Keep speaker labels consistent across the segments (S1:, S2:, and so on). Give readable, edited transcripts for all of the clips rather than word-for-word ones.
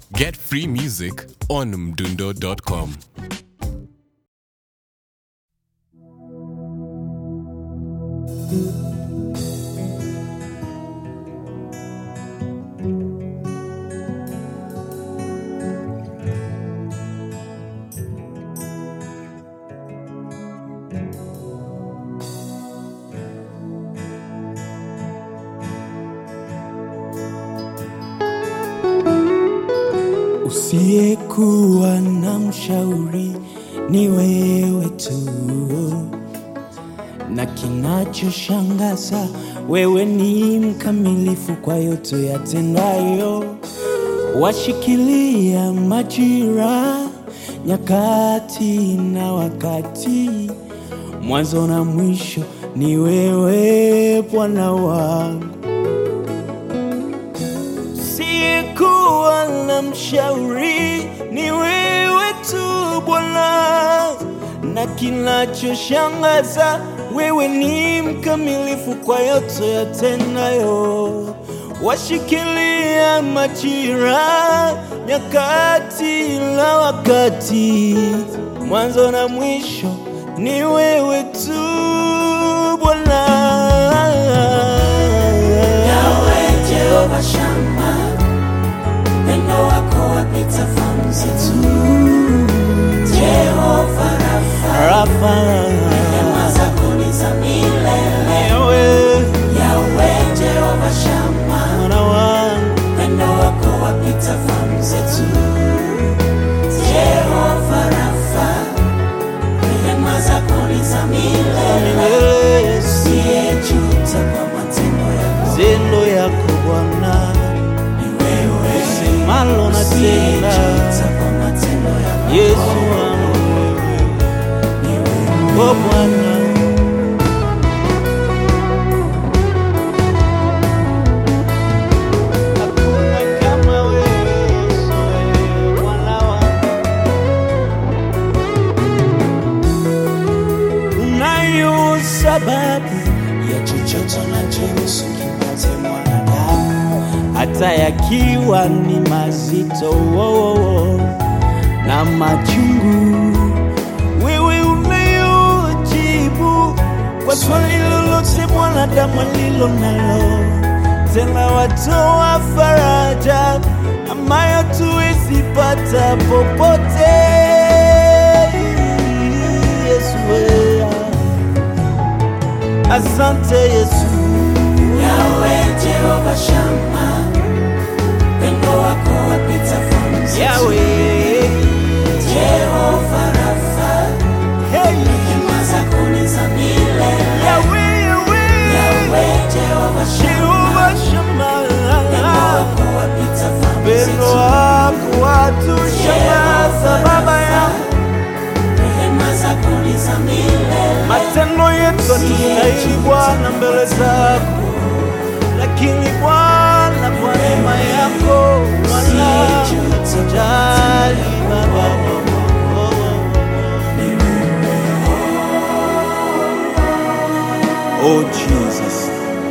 S1: Get free music on mdundo.com.
S2: Usiyekuwa na mshauri ni wewe tu, na kinachoshangaza wewe ni mkamilifu kwa yote yatendayo. Washikilia majira, nyakati na wakati, mwanzo na mwisho ni wewe Bwana wangu. Usiyekuwa na mshauri ni wewe tu Bwana, na kinachoshangaza wewe ni mkamilifu kwa yote yatendayo. Washikilia majira, nyakati na wakati, mwanzo na mwisho ni wewe tu Bwana.
S3: Yahweh Jehova Shama, wendo wako wapita fahamu zetu. Jehova Rafa, rehema zako ni za milele. Yahweh Jehova Shama,
S2: Mwana wangu,
S3: wendo wako wapita fahamu zetu. Jehova Rafa, rehema zako ni za milele. Usiyejuta kwa matendo
S2: yako Bwana,
S3: ni wewe.
S2: usemalo na tenda.
S3: Usiyejuta kwa matendo yako
S2: Yesu wangu
S3: ni wewe.
S2: o Bwana. Hakuna kama wewe Yesu, Bwana wangu. Unayo sababu
S3: Ya chochote unachoruhusu kimpate mwanadamu,
S2: hata yakiwa ni mazito na machungu, wewe unayojibu kwa swali lolote mwanadamu alilo nalo. Tena watoa faraja ambayo tuwezi pata popote. Yesu wewe, asante Yesu.
S3: Yahweh Jehova Shama, wendo wako wapita fahamu zetu.
S2: Yahweh,
S3: Jehova Rafa,
S2: hey,
S3: rehema zako ni za milele.
S2: Yahweh,
S3: Yahweh Jehova
S2: Jehova
S3: Shama,
S2: Shama,
S3: wendo wako wapita fahamu
S2: pendo
S3: zetu.
S2: wako watushangaza Baba yangu.
S3: Rehema zako ni za milele.
S2: Matendo yetu hatustahili Bwana mbele zako, lakini Bwana kwa neema yako Bwana jali Baba. Oh Jesus,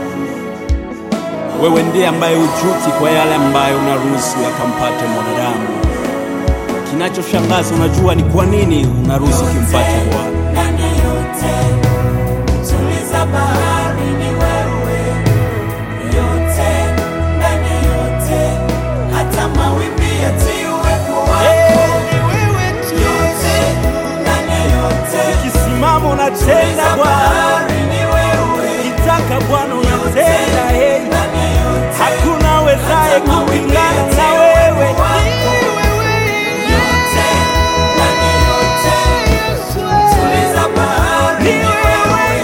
S2: wewe ndiye ambaye hujuti kwa yale ambayo unaruhusu yakampate mwanadamu. Kinachoshangaza, unajua ni kwa nini unaruhusu kimpate Bwana.
S3: Ndani ya yote, mtuliza bahari ni wewe. Yote, ndani ya yote, hata mawimbi yatii uwepo wako. Yote, ndani ya yote,
S2: Kisimamo unatenda Bwana,
S3: bahari ni wewe.
S2: kitaka Bwana unatenda. Hey,
S3: Ndani ya yote,
S2: hakuna wezaye kupingana na wewe.
S3: yote, ndani ya yote, mtuliza bahari ni wewe.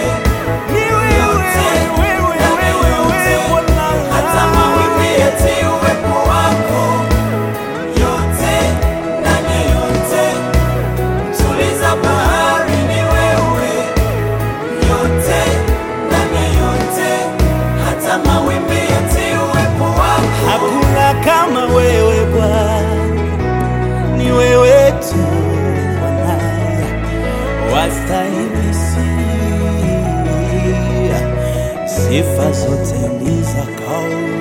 S3: Hata mawimbi yatii uwepo wako. Yote, ndani ya yote, mtuliza bahari ni wewe. Yote, ndani ya yote, hata mawimbi yatii uwepo wako.
S2: Hakuna kama wewe Bwana, ni wewe tu Bwana, wastahili sifa zote ni zako.